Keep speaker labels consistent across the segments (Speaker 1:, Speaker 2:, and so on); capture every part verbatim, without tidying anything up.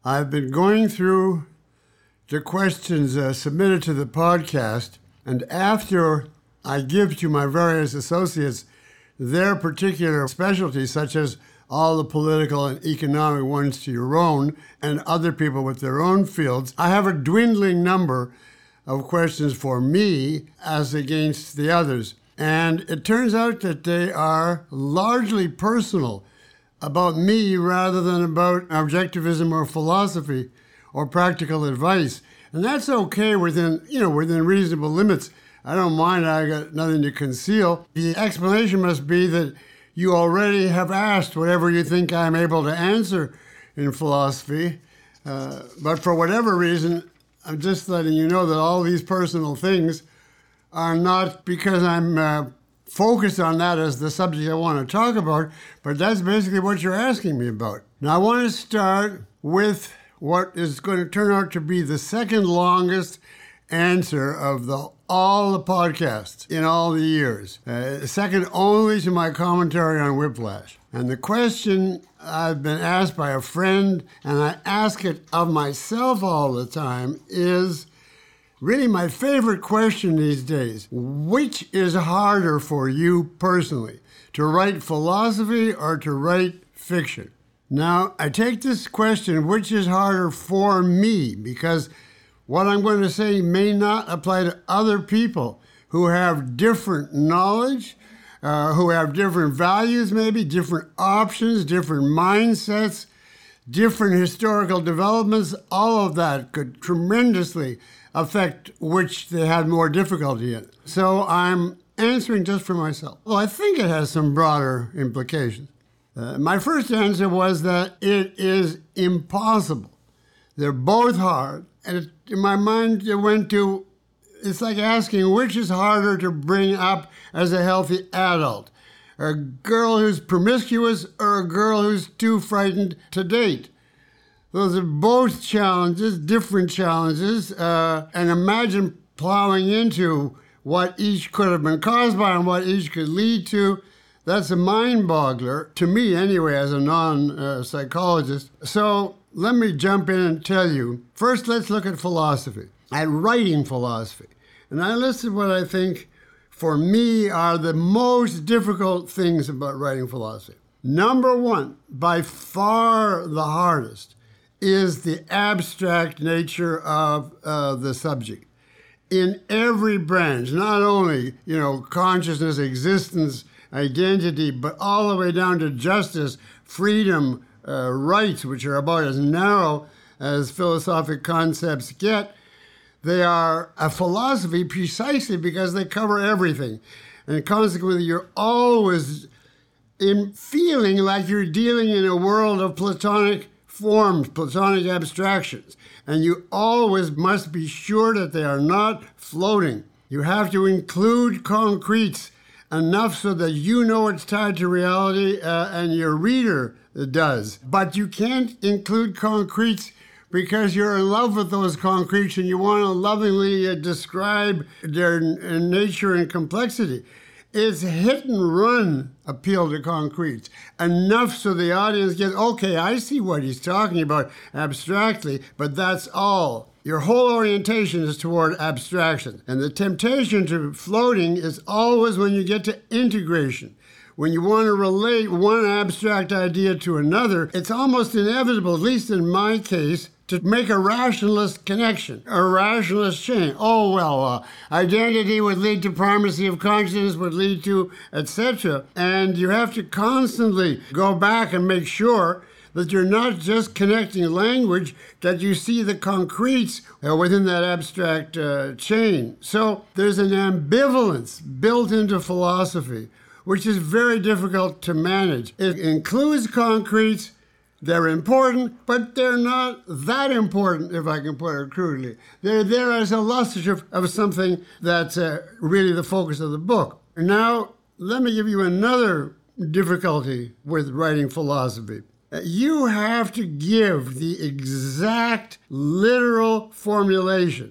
Speaker 1: I've been going through the questions uh, submitted to the podcast, and after I give to my various associates their particular specialties, such as all the political and economic ones to your own, and other people with their own fields, I have a dwindling number of questions for me as against the others. And it turns out that they are largely personal, about me rather than about objectivism or philosophy or practical advice. And that's okay within, you know, within reasonable limits. I don't mind, I got nothing to conceal. The explanation must be that you already have asked whatever you think I'm able to answer in philosophy. Uh, but for whatever reason, I'm just letting you know that all these personal things are not because I'm uh, focused on that as the subject I want to talk about, but that's basically what you're asking me about. Now, I want to start with what is going to turn out to be the second longest answer of the all the podcasts in all the years, uh, second only to my commentary on Whiplash. And the question I've been asked by a friend, and I ask it of myself all the time, is really my favorite question these days. Which is harder for you personally, to write philosophy or to write fiction? Now, I take this question, which is harder for me, because what I'm going to say may not apply to other people who have different knowledge, uh, who have different values maybe, different options, different mindsets, different historical developments. All of that could tremendously affect which they had more difficulty in. So I'm answering just for myself. Well, I think it has some broader implications. Uh, my first answer was that it is impossible. They're both hard. And it, in my mind, it went to, it's like asking which is harder to bring up as a healthy adult, a girl who's promiscuous or a girl who's too frightened to date. Those are both challenges, different challenges, uh, and imagine plowing into what each could have been caused by and what each could lead to. That's a mind-boggler, to me anyway, as a non-psychologist. So let me jump in and tell you. First, let's look at philosophy, at writing philosophy. And I listed what I think, for me, are the most difficult things about writing philosophy. Number one, by far the hardest, is the abstract nature of uh, the subject. In every branch, not only, you know, consciousness, existence, identity, but all the way down to justice, freedom, uh, rights, which are about as narrow as philosophic concepts get. They are a philosophy precisely because they cover everything. And consequently, you're always in feeling like you're dealing in a world of Platonic forms, Platonic abstractions. And you always must be sure that they are not floating. You have to include concretes enough so that you know it's tied to reality uh, and your reader does. But you can't include concretes because you're in love with those concretes and you want to lovingly uh, describe their uh, nature and complexity. It's hit and run appeal to concretes, enough so the audience gets, okay, I see what he's talking about abstractly, but that's all. Your whole orientation is toward abstraction. And the temptation to floating is always when you get to integration. When you want to relate one abstract idea to another, it's almost inevitable, at least in my case, to make a rationalist connection, a rationalist chain. Oh, well, uh, identity would lead to primacy of consciousness, would lead to, et cetera. And you have to constantly go back and make sure that you're not just connecting language, that you see the concretes uh, within that abstract uh, chain. So there's an ambivalence built into philosophy, which is very difficult to manage. It includes concretes. They're important, but they're not that important, if I can put it crudely. They're there as illustrative of something that's uh, really the focus of the book. Now, let me give you another difficulty with writing philosophy. You have to give the exact literal formulation.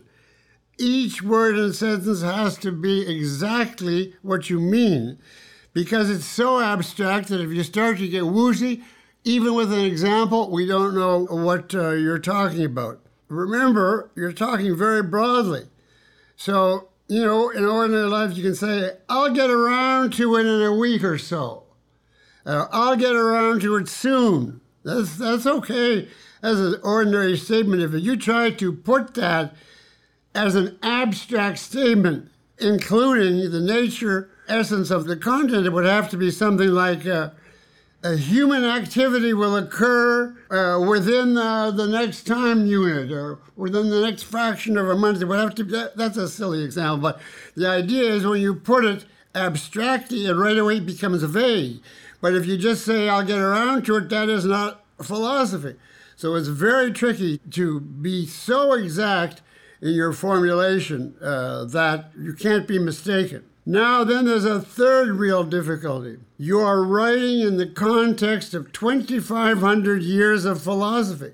Speaker 1: Each word and sentence has to be exactly what you mean, because it's so abstract that if you start to get woozy, even with an example, we don't know what uh, you're talking about. Remember, you're talking very broadly. So, you know, in ordinary life, you can say, I'll get around to it in a week or so. Uh, I'll get around to it soon. That's, that's okay as an ordinary statement. If you try to put that as an abstract statement, including the nature, essence of the content, it would have to be something like uh, a human activity will occur uh, within uh, the next time unit or within the next fraction of a month. It would have to be, that, that's a silly example, but the idea is when you put it abstractly, it right away becomes vague. But if you just say, I'll get around to it, that is not philosophy. So it's very tricky to be so exact in your formulation uh, that you can't be mistaken. Now, then there's a third real difficulty. You are writing in the context of twenty-five hundred years of philosophy.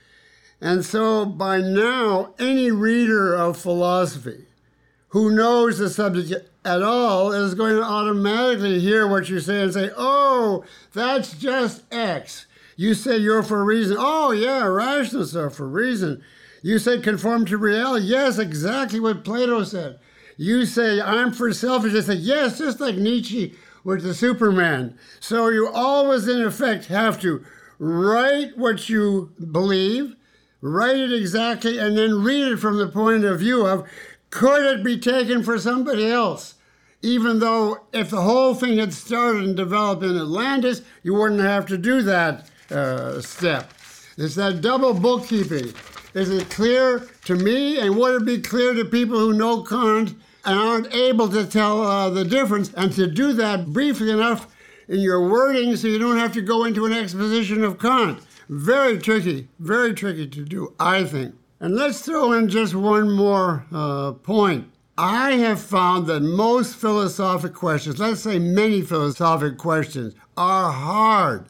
Speaker 1: And so by now, any reader of philosophy who knows the subject at all is going to automatically hear what you say and say, oh, that's just X. You say you're for a reason. Oh, yeah, rationalists are for a reason. You say conform to reality. Yes, exactly what Plato said. You say, I'm for selfish. They say, yes, just like Nietzsche with the Superman. So you always, in effect, have to write what you believe, write it exactly, and then read it from the point of view of, could it be taken for somebody else? Even though if the whole thing had started and developed in Atlantis, you wouldn't have to do that uh, step. It's that double bookkeeping. Is it clear to me, and would it be clear to people who know Kant and aren't able to tell uh, the difference, and to do that briefly enough in your wording so you don't have to go into an exposition of Kant? Very tricky, very tricky to do, I think. And let's throw in just one more uh, point. I have found that most philosophic questions, let's say many philosophic questions, are hard.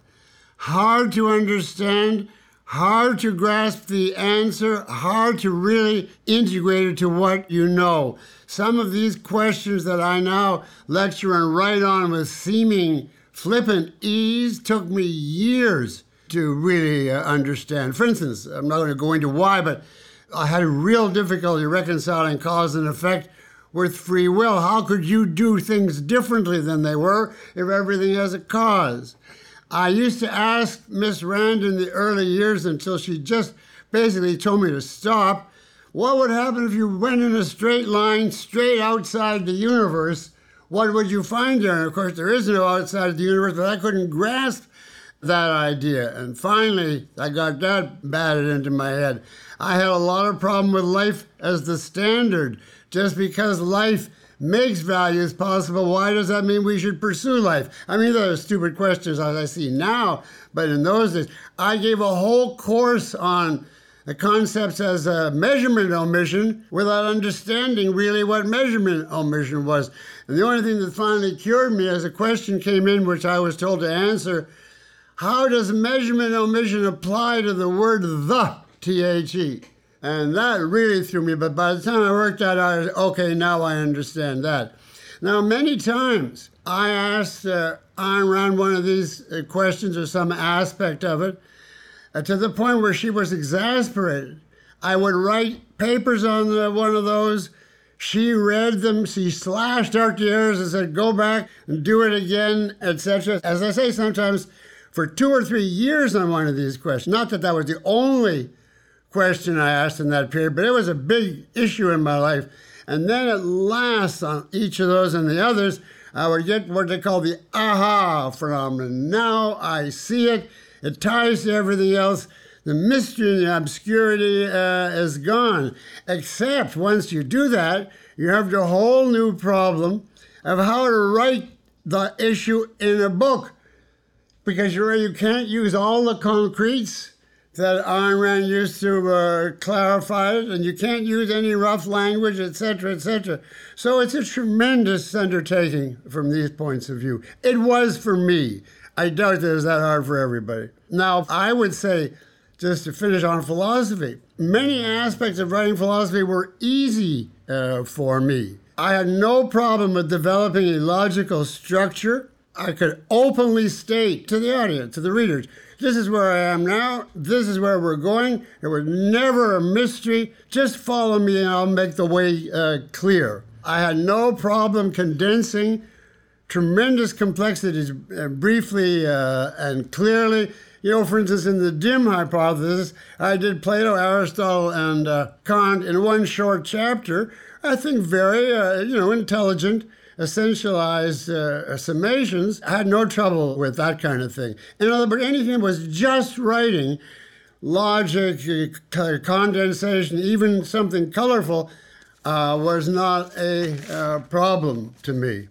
Speaker 1: Hard to understand, hard to grasp the answer, hard to really integrate it to what you know. Some of these questions that I now lecture and write on with seeming flippant ease took me years to really uh, understand. For instance, I'm not going to go into why, but I had a real difficulty reconciling cause and effect with free will. How could you do things differently than they were if everything has a cause? I used to ask Miss Rand in the early years until she just basically told me to stop. What would happen if you went in a straight line straight outside the universe? What would you find there? And of course, there is no outside of the universe, but I couldn't grasp that idea. And finally, I got that batted into my head. I had a lot of problem with life as the standard. Just because life makes values possible, why does that mean we should pursue life? I mean, those are stupid questions as I see now, but in those days, I gave a whole course on the concepts as a measurement omission without understanding really what measurement omission was. And the only thing that finally cured me as a question came in, which I was told to answer, how does measurement omission apply to the word the, T H E? And that really threw me, but by the time I worked that out, I was, okay, now I understand that. Now, many times I asked uh, Ayn Rand one of these uh, questions or some aspect of it, uh, to the point where she was exasperated. I would write papers on uh, one of those. She read them, she slashed out the errors and said, go back and do it again, et cetera. As I say, sometimes for two or three years on one of these questions. Not that that was the only question I asked in that period, but it was a big issue in my life. And then at last, on each of those and the others, I would get what they call the aha phenomenon. Now I see it. It ties to everything else. The mystery and the obscurity uh, is gone. Except once you do that, you have the whole new problem of how to write the issue in a book. Because you you can't use all the concretes that Ayn Rand used to uh, clarify it, and you can't use any rough language, et cetera, et cetera. So it's a tremendous undertaking from these points of view. It was for me. I doubt that it was that hard for everybody. Now, I would say, just to finish on philosophy, many aspects of writing philosophy were easy uh, for me. I had no problem with developing a logical structure. I could openly state to the audience, to the readers, This is where I am now. This is where we're going. It was never a mystery. Just follow me and I'll make the way uh, clear. I had no problem condensing tremendous complexities uh, briefly uh, and clearly. You know, for instance, in the dim hypothesis, I did Plato, Aristotle, and uh, Kant in one short chapter. I think very, uh, you know, intelligent, essentialized uh, summations. I had no trouble with that kind of thing. In other words, anything that was just writing, logic, uh, condensation, even something colorful, uh, was not a uh, problem to me.